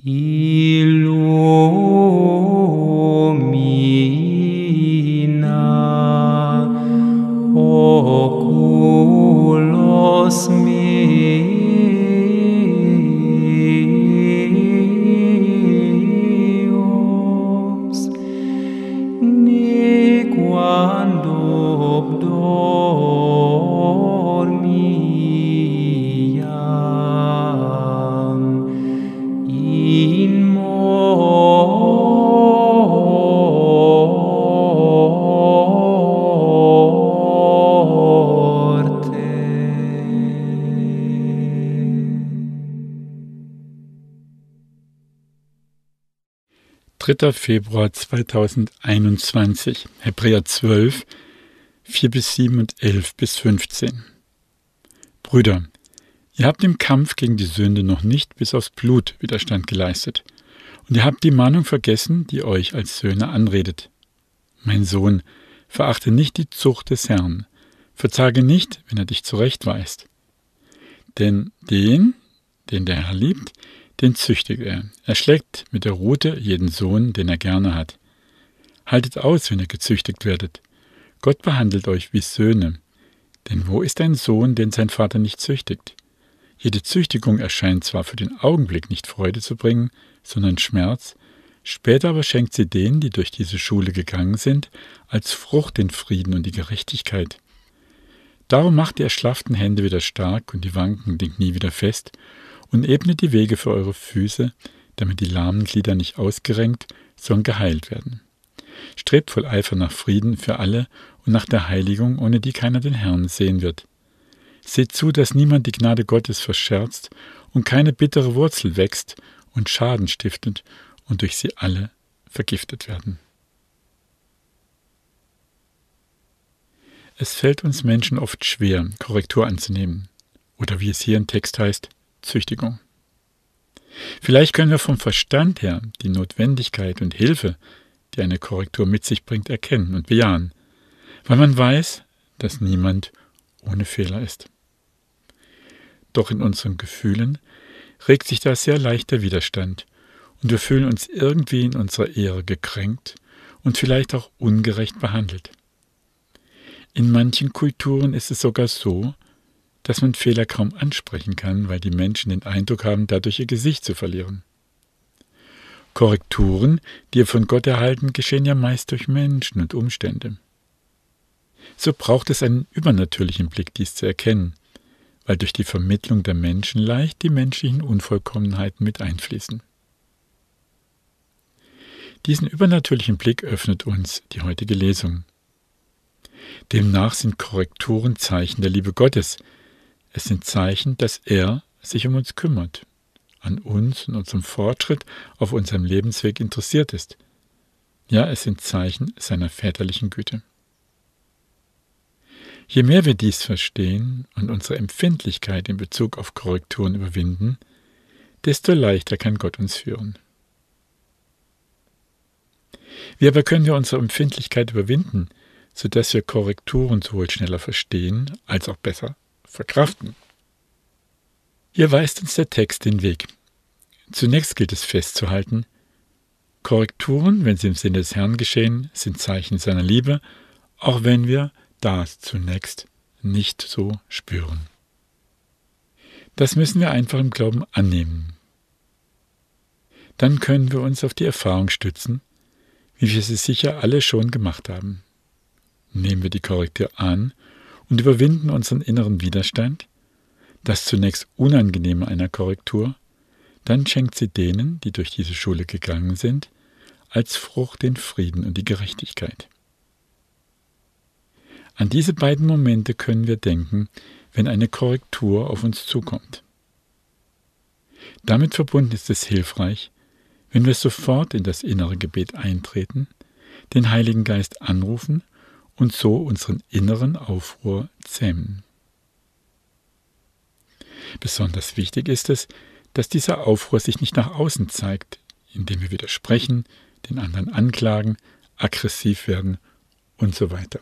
Illumina oculos meus, nequando dormiam in morte. 3. Februar 2021, Hebräer 12, 4-7 und 11-15. Brüder, ihr habt im Kampf gegen die Sünde noch nicht bis aufs Blut Widerstand geleistet. Und ihr habt die Mahnung vergessen, die euch als Söhne anredet. Mein Sohn, verachte nicht die Zucht des Herrn. Verzage nicht, wenn er dich zurechtweist. Denn den der Herr liebt, den züchtigt er. Er schlägt mit der Rute jeden Sohn, den er gerne hat. Haltet aus, wenn ihr gezüchtigt werdet. Gott behandelt euch wie Söhne. Denn wo ist ein Sohn, den sein Vater nicht züchtigt? Jede Züchtigung erscheint zwar für den Augenblick nicht Freude zu bringen, sondern Schmerz, später aber schenkt sie denen, die durch diese Schule gegangen sind, als Frucht den Frieden und die Gerechtigkeit. Darum macht die erschlafften Hände wieder stark und die wankenden Knie wieder fest und ebnet die Wege für eure Füße, damit die lahmen Glieder nicht ausgerenkt, sondern geheilt werden. Strebt voll Eifer nach Frieden für alle und nach der Heiligung, ohne die keiner den Herrn sehen wird. Seht zu, dass niemand die Gnade Gottes verscherzt und keine bittere Wurzel wächst und Schaden stiftet und durch sie alle vergiftet werden. Es fällt uns Menschen oft schwer, Korrektur anzunehmen, oder wie es hier im Text heißt, Züchtigung. Vielleicht können wir vom Verstand her die Notwendigkeit und Hilfe, die eine Korrektur mit sich bringt, erkennen und bejahen, weil man weiß, dass niemand ohne Fehler ist. Doch in unseren Gefühlen regt sich da sehr leicht der Widerstand und wir fühlen uns irgendwie in unserer Ehre gekränkt und vielleicht auch ungerecht behandelt. In manchen Kulturen ist es sogar so, dass man Fehler kaum ansprechen kann, weil die Menschen den Eindruck haben, dadurch ihr Gesicht zu verlieren. Korrekturen, die wir von Gott erhalten, geschehen ja meist durch Menschen und Umstände. So braucht es einen übernatürlichen Blick, dies zu erkennen, weil durch die Vermittlung der Menschen leicht die menschlichen Unvollkommenheiten mit einfließen. Diesen übernatürlichen Blick öffnet uns die heutige Lesung. Demnach sind Korrekturen Zeichen der Liebe Gottes. Es sind Zeichen, dass er sich um uns kümmert, an uns und unserem Fortschritt auf unserem Lebensweg interessiert ist. Ja, es sind Zeichen seiner väterlichen Güte. Je mehr wir dies verstehen und unsere Empfindlichkeit in Bezug auf Korrekturen überwinden, desto leichter kann Gott uns führen. Wie aber können wir unsere Empfindlichkeit überwinden, sodass wir Korrekturen sowohl schneller verstehen als auch besser verkraften? Hier weist uns der Text den Weg. Zunächst gilt es festzuhalten, Korrekturen, wenn sie im Sinne des Herrn geschehen, sind Zeichen seiner Liebe, auch wenn wir das zunächst nicht so spüren. Das müssen wir einfach im Glauben annehmen. Dann können wir uns auf die Erfahrung stützen, wie wir sie sicher alle schon gemacht haben. Nehmen wir die Korrektur an und überwinden unseren inneren Widerstand, das zunächst Unangenehme einer Korrektur, dann schenkt sie denen, die durch diese Schule gegangen sind, als Frucht den Frieden und die Gerechtigkeit. An diese beiden Momente können wir denken, wenn eine Korrektur auf uns zukommt. Damit verbunden ist es hilfreich, wenn wir sofort in das innere Gebet eintreten, den Heiligen Geist anrufen und so unseren inneren Aufruhr zähmen. Besonders wichtig ist es, dass dieser Aufruhr sich nicht nach außen zeigt, indem wir widersprechen, den anderen anklagen, aggressiv werden und so weiter.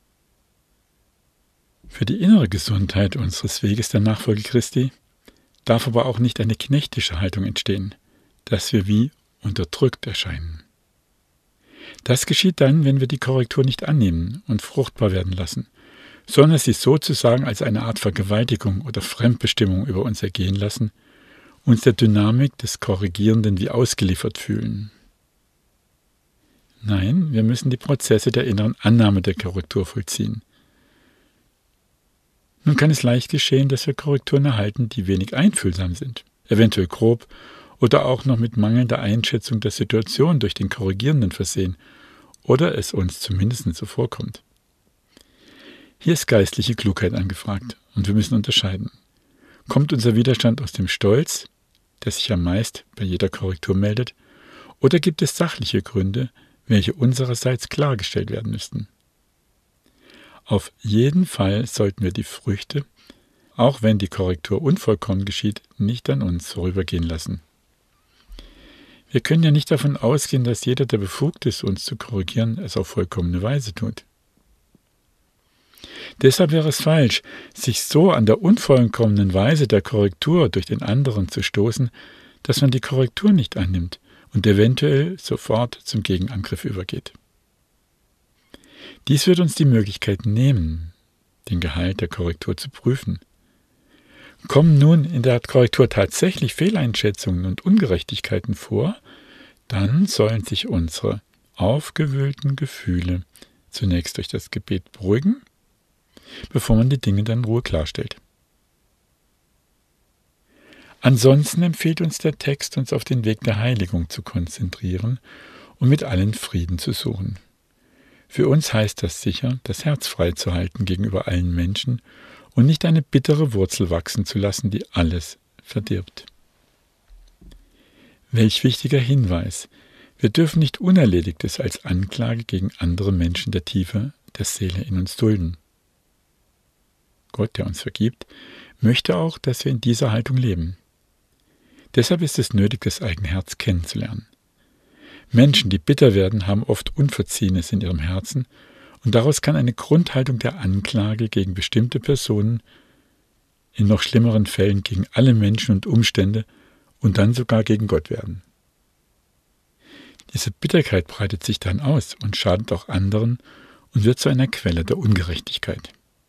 Für die innere Gesundheit unseres Weges der Nachfolge Christi darf aber auch nicht eine knechtische Haltung entstehen, dass wir wie unterdrückt erscheinen. Das geschieht dann, wenn wir die Korrektur nicht annehmen und fruchtbar werden lassen, sondern sie sozusagen als eine Art Vergewaltigung oder Fremdbestimmung über uns ergehen lassen, uns der Dynamik des Korrigierenden wie ausgeliefert fühlen. Nein, wir müssen die Prozesse der inneren Annahme der Korrektur vollziehen. Nun kann es leicht geschehen, dass wir Korrekturen erhalten, die wenig einfühlsam sind, eventuell grob oder auch noch mit mangelnder Einschätzung der Situation durch den Korrigierenden versehen oder es uns zumindest so vorkommt. Hier ist geistliche Klugheit angefragt und wir müssen unterscheiden. Kommt unser Widerstand aus dem Stolz, der sich ja meist bei jeder Korrektur meldet, oder gibt es sachliche Gründe, welche unsererseits klargestellt werden müssten? Auf jeden Fall sollten wir die Früchte, auch wenn die Korrektur unvollkommen geschieht, nicht an uns vorübergehen lassen. Wir können ja nicht davon ausgehen, dass jeder, der befugt ist, uns zu korrigieren, es auf vollkommene Weise tut. Deshalb wäre es falsch, sich so an der unvollkommenen Weise der Korrektur durch den anderen zu stoßen, dass man die Korrektur nicht annimmt und eventuell sofort zum Gegenangriff übergeht. Dies wird uns die Möglichkeit nehmen, den Gehalt der Korrektur zu prüfen. Kommen nun in der Korrektur tatsächlich Fehleinschätzungen und Ungerechtigkeiten vor, dann sollen sich unsere aufgewühlten Gefühle zunächst durch das Gebet beruhigen, bevor man die Dinge dann in Ruhe klarstellt. Ansonsten empfiehlt uns der Text, uns auf den Weg der Heiligung zu konzentrieren und mit allen Frieden zu suchen. Für uns heißt das sicher, das Herz frei zu halten gegenüber allen Menschen und nicht eine bittere Wurzel wachsen zu lassen, die alles verdirbt. Welch wichtiger Hinweis! Wir dürfen nicht Unerledigtes als Anklage gegen andere Menschen der Tiefe der Seele in uns dulden. Gott, der uns vergibt, möchte auch, dass wir in dieser Haltung leben. Deshalb ist es nötig, das eigene Herz kennenzulernen. Menschen, die bitter werden, haben oft Unverziehenes in ihrem Herzen und daraus kann eine Grundhaltung der Anklage gegen bestimmte Personen, in noch schlimmeren Fällen gegen alle Menschen und Umstände und dann sogar gegen Gott werden. Diese Bitterkeit breitet sich dann aus und schadet auch anderen und wird zu einer Quelle der Ungerechtigkeit.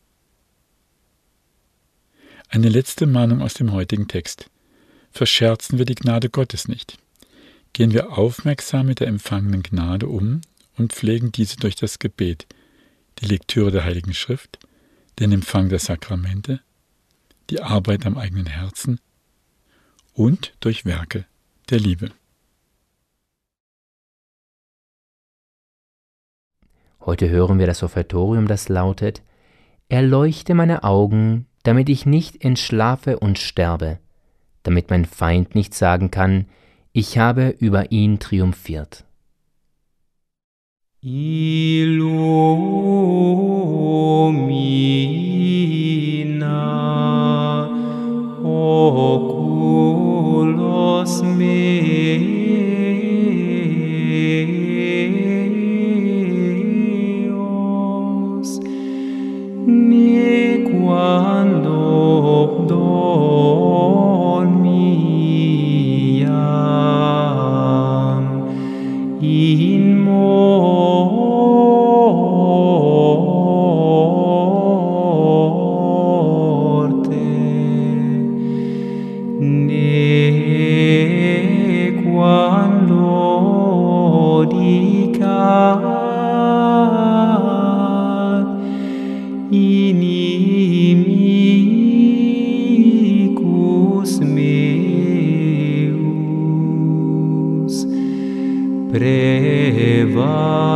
Eine letzte Mahnung aus dem heutigen Text. Verscherzen wir die Gnade Gottes nicht. Gehen wir aufmerksam mit der empfangenen Gnade um und pflegen diese durch das Gebet, die Lektüre der Heiligen Schrift, den Empfang der Sakramente, die Arbeit am eigenen Herzen und durch Werke der Liebe. Heute hören wir das Offertorium, das lautet: Erleuchte meine Augen, damit ich nicht entschlafe und sterbe, damit mein Feind nicht sagen kann, ich habe über ihn triumphiert. Illumina oculos meos, nequando dormiam in morte, nequando dicat inimicus meus, prevalere